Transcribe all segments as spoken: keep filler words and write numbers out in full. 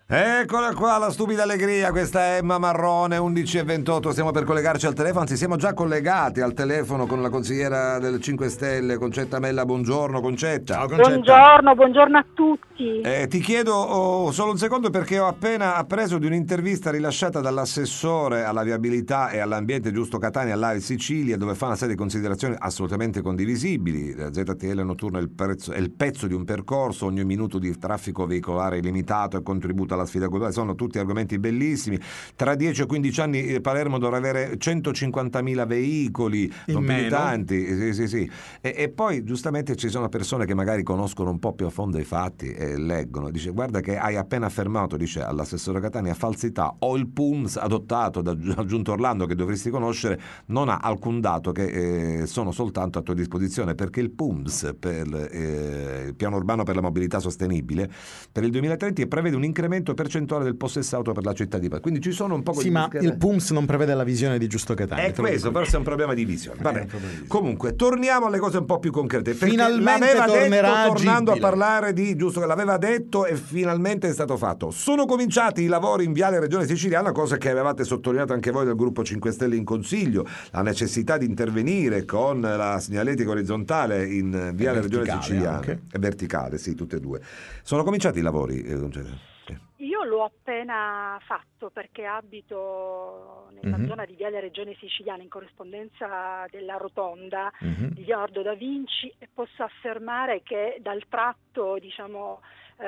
Eccola qua la stupida allegria, questa è Emma Marrone, undici e ventotto, stiamo per collegarci al telefono, anzi siamo già collegati al telefono con la consigliera del cinque Stelle, Concetta Mella. Buongiorno Concetta. Ciao Concetta. Buongiorno, buongiorno a tutti. Eh, ti chiedo oh, solo un secondo perché ho appena appreso di un'intervista rilasciata dall'assessore alla viabilità e all'ambiente Giusto Catania all'A I Sicilia, dove fa una serie di considerazioni assolutamente condivisibili. La Z T L notturno è il, prezzo, è il pezzo di un percorso, ogni minuto di traffico veicolare illimitato e contributo alla sfida globale, sono tutti argomenti bellissimi. Tra dieci o quindici anni Palermo dovrà avere centocinquantamila veicoli non militanti, sì, sì, sì. E, e poi giustamente ci sono persone che magari conoscono un po' più a fondo i fatti e leggono, dice guarda che hai appena affermato, dice all'assessore Catania, falsità, o il P U M S adottato da Giunto Orlando che dovresti conoscere non ha alcun dato che eh, sono soltanto a tua disposizione, perché il P U M S per eh, il piano urbano per la mobilità sostenibile per il duemilatrenta prevede un incremento percentuale del possesso auto per la città di Palermo, quindi ci sono un po' sì, ma il P U M S non prevede la visione di Giusto Catania. È questo, forse è un problema di visione. Vabbè. Di visione. Comunque torniamo alle cose un po' più concrete, perché finalmente l'aveva tornerà detto, tornando agibile. a parlare di Giusto, l'aveva detto e finalmente è stato fatto. Sono cominciati i lavori in Viale Regione Siciliana, cosa che avevate sottolineato anche voi del gruppo cinque Stelle in Consiglio, la necessità di intervenire con la segnaletica orizzontale in Viale Regione Siciliana anche. e verticale, sì, tutte e due. Sono cominciati i lavori, eh, Io l'ho appena fatto perché abito nella mm-hmm. zona di Viale Regione Siciliana in corrispondenza della rotonda mm-hmm. di Leonardo da Vinci, e posso affermare che dal tratto, diciamo,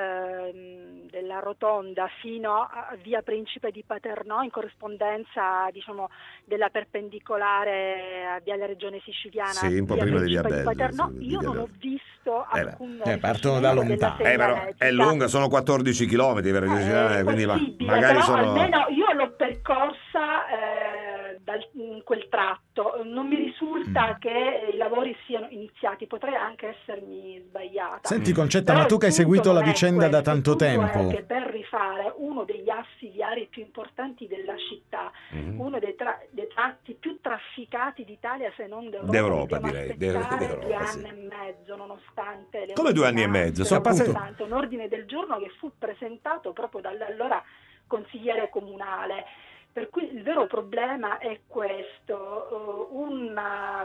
ehm, della rotonda fino a via Principe di Paternò, in corrispondenza, diciamo, della perpendicolare a Viale Regione Siciliana, sì, un po' via prima di Principe Via di Belli, Paternò, sì, di io Via non ho Belli. visto Eh, alcun eh, partono da lontano. Eh, però è lunga, sono quattordici chilometri per eh, quindi ma, magari però sono... almeno io l'ho percorsa eh, dal, in quel tratto, non mi risulta mm. che i lavori siano iniziati, potrei anche essermi sbagliata. Senti Concetta, però ma tu che hai seguito la vicenda da tanto tempo, è che per rifare uno degli assi viari più importanti della città, mm. uno dei, tra- dei tratti più trafficati d'Italia, se non d'Europa, d'Europa direi, d'Europa, d'Europa, due sì. anni e mezzo, nonostante le come due anni e mezzo, sono passati un ordine del giorno che fu presentato proprio dall'allora consigliere comunale. Per cui il vero problema è questo, uh, una,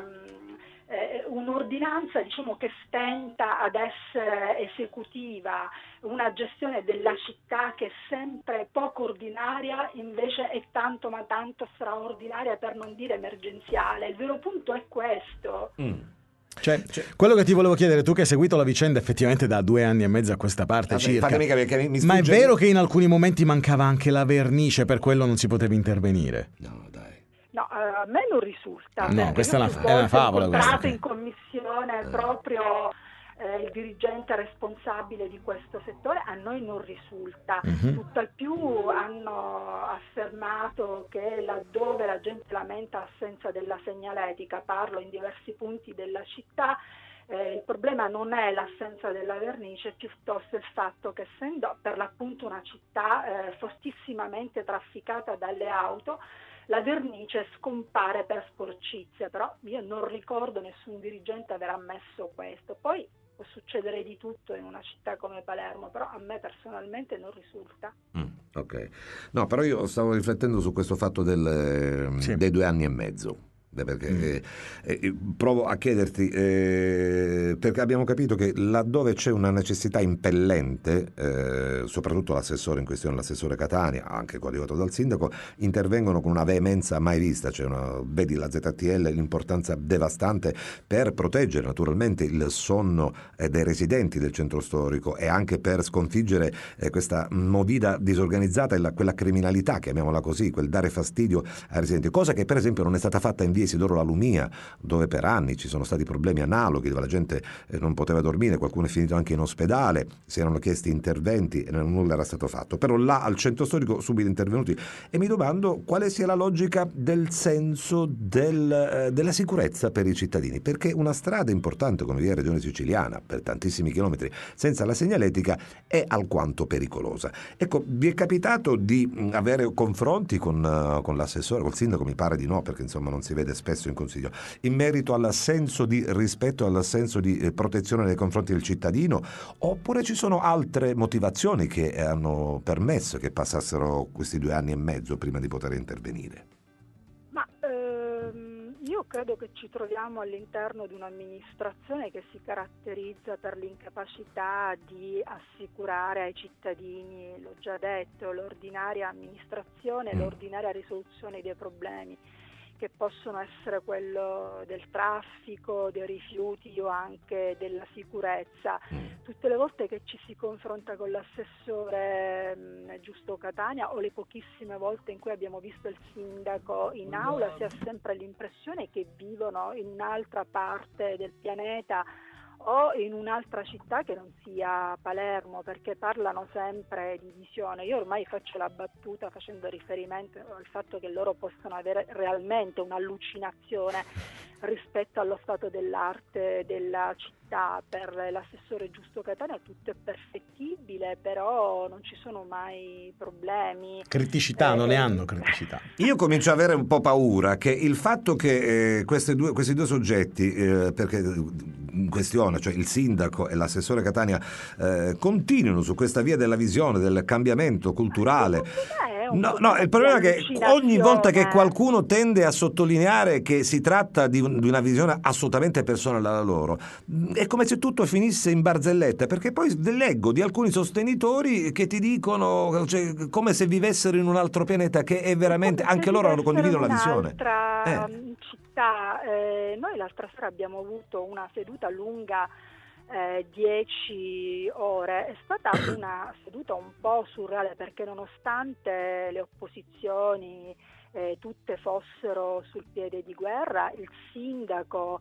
eh, un'ordinanza, diciamo, che stenta ad essere esecutiva, una gestione della città che è sempre poco ordinaria, invece è tanto ma tanto straordinaria, per non dire emergenziale. Il vero punto è questo. Mm. Cioè, cioè, quello che ti volevo chiedere, tu che hai seguito la vicenda effettivamente da due anni e mezzo a questa parte, vabbè, circa, fatemi capire, che mi ma è sfugge... vero che in alcuni momenti mancava anche la vernice, per quello non si poteva intervenire? No, dai. No, uh, a me non risulta. Ah, no, questa è una, è una favola. Ho questa. incontrato in commissione eh. proprio eh, il dirigente responsabile di questo settore, a noi non risulta. Mm-hmm. Tutt'al più hanno affermato che laddove la gente lamenta assenza della segnaletica, parlo in diversi punti della città, Eh, il problema non è l'assenza della vernice, piuttosto il fatto che, essendo per l'appunto una città eh, fortissimamente trafficata dalle auto, la vernice scompare per sporcizia. Però io non ricordo nessun dirigente aver ammesso questo. Poi può succedere di tutto in una città come Palermo, però a me personalmente non risulta. Mm, ok, no, però io stavo riflettendo su questo fatto del, sì. dei due anni e mezzo. Perché mm. eh, eh, provo a chiederti eh, perché abbiamo capito che laddove c'è una necessità impellente, eh, soprattutto l'assessore in questione, l'assessore Catania, anche coadiuvato dal sindaco, intervengono con una veemenza mai vista. C'è una, vedi la Z T L, l'importanza devastante per proteggere naturalmente il sonno eh, dei residenti del centro storico e anche per sconfiggere eh, questa movida disorganizzata e la, quella criminalità, chiamiamola così, quel dare fastidio ai residenti, cosa che per esempio non è stata fatta in via Isidoro La Lumia, dove per anni ci sono stati problemi analoghi, dove la gente eh, non poteva dormire, qualcuno è finito anche in ospedale, si erano chiesti interventi e nulla era stato fatto. Però là al centro storico subito intervenuti, e mi domando quale sia la logica del senso del, eh, della sicurezza per i cittadini, perché una strada importante come via Regione Siciliana per tantissimi chilometri senza la segnaletica è alquanto pericolosa. Ecco, vi è capitato di avere confronti con, uh, con l'assessore, col sindaco? Mi pare di no, perché insomma non si vede spesso in Consiglio, in merito all'assenso di rispetto, all'assenso di eh, protezione nei confronti del cittadino, oppure ci sono altre motivazioni che hanno permesso che passassero questi due anni e mezzo prima di poter intervenire? Ma ehm, io credo che ci troviamo all'interno di un'amministrazione che si caratterizza per l'incapacità di assicurare ai cittadini, l'ho già detto, l'ordinaria amministrazione, Mm. l'ordinaria risoluzione dei problemi, che possono essere quello del traffico, dei rifiuti o anche della sicurezza. Mm. Tutte le volte che ci si confronta con l'assessore mh, Giusto Catania, o le pochissime volte in cui abbiamo visto il sindaco in aula, si ha sempre l'impressione che vivono in un'altra parte del pianeta o in un'altra città che non sia Palermo, perché parlano sempre di visione. Io ormai faccio la battuta facendo riferimento al fatto che loro possono avere realmente un'allucinazione rispetto allo stato dell'arte della città. Per l'assessore Giusto Catania tutto è perfettibile, però non ci sono mai problemi. Criticità, Eh, non ne hanno criticità. Io comincio a avere un po' paura che il fatto che eh, queste due, questi due soggetti, eh, perché in questione, cioè il sindaco e l'assessore Catania, eh, continuino su questa via della visione, del cambiamento culturale. No, no, il problema è che ogni volta che qualcuno tende a sottolineare che si tratta di, un, di una visione assolutamente personale alla loro, è come se tutto finisse in barzelletta, perché poi leggo di alcuni sostenitori che ti dicono, cioè, come se vivessero in un altro pianeta, che è veramente, anche loro hanno condividono la visione. Un'altra Eh. città, eh, noi l'altra sera abbiamo avuto una seduta lunga, eh, dieci ore, è stata una seduta un po' surreale, perché nonostante le opposizioni eh, tutte fossero sul piede di guerra, il sindaco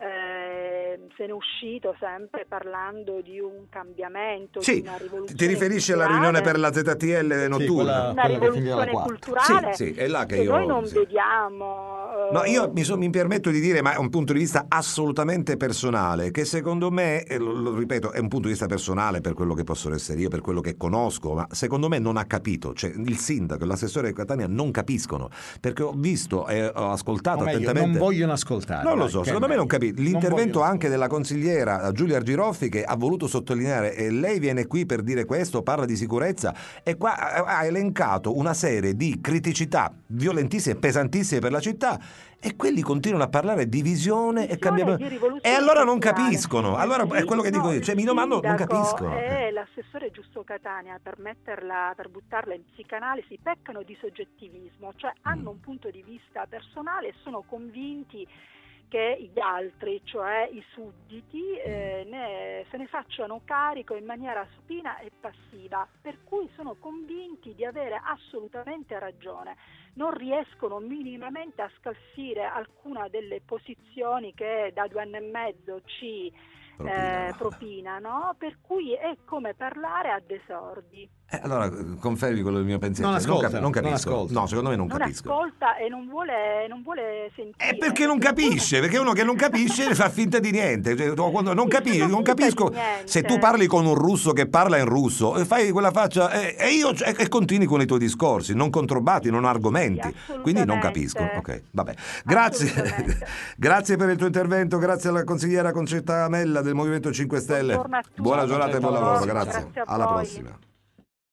eh, se n'è uscito sempre parlando di un cambiamento, Sì, di una rivoluzione ti riferisci alla culturale. riunione per la Z T L notturna? Sì, quella- Una quella che finiva alla rivoluzione quattro. culturale Sì, sì, è là che che io- noi non sì. vediamo. eh, No, io mi, so- mi permetto di dire, ma è un punto di vista assolutamente personale, che secondo me, e lo, lo ripeto, è un punto di vista personale per quello che posso essere io, per quello che conosco, ma secondo me non ha capito, cioè il sindaco e l'assessore di Catania non capiscono, perché ho visto e ho ascoltato O meglio, attentamente. non vogliono ascoltare. Non lo dai, so, che è secondo me non meglio. capito. Non L'intervento vogliono anche della consigliera Giulia Argiroffi, che ha voluto sottolineare, e lei viene qui per dire questo, parla di sicurezza, e qua ha ha elencato una serie di criticità violentissime, pesantissime per la città, e quelli continuano a parlare di visione e Visione cambiamento. di rivoluzione E allora non culturale. capiscono. Allora è quello che dico io, cioè mi il domando, non sindaco capiscono. e l'assessore Giusto Catania, per metterla, per buttarla in psicanalisi, peccano di soggettivismo, cioè hanno un punto di vista personale e sono convinti che gli altri, cioè i sudditi, eh, ne, se ne facciano carico in maniera supina e passiva, per cui sono convinti di avere assolutamente ragione. Non riescono minimamente a scalfire alcuna delle posizioni che da due anni e mezzo ci Propinano. eh, propinano, per cui è come parlare a desordi. Eh, allora confermi quello del mio pensiero. Non Cioè, ascolta, non, capi- non non capisco. ascolta. No, secondo me non, Non capisco. ascolta e non vuole, non vuole sentire. È perché non capisce, perché uno che non capisce fa finta di niente. Cioè, tu quando non, Sì, capi- fa non finta capisco di niente. se tu parli con un russo che parla in russo e fai quella faccia eh, e io e, e continui con i tuoi discorsi, non controbbati, non argomenti. Sì, Quindi non assolutamente. capisco. Ok, vabbè. Grazie. Assolutamente. Grazie per il tuo intervento, grazie alla consigliera Concetta Amella del Movimento cinque Stelle. Buongiorno a tutti. Buona giornata e buon lavoro, Buongiorno, grazie. grazie a Alla voi. prossima.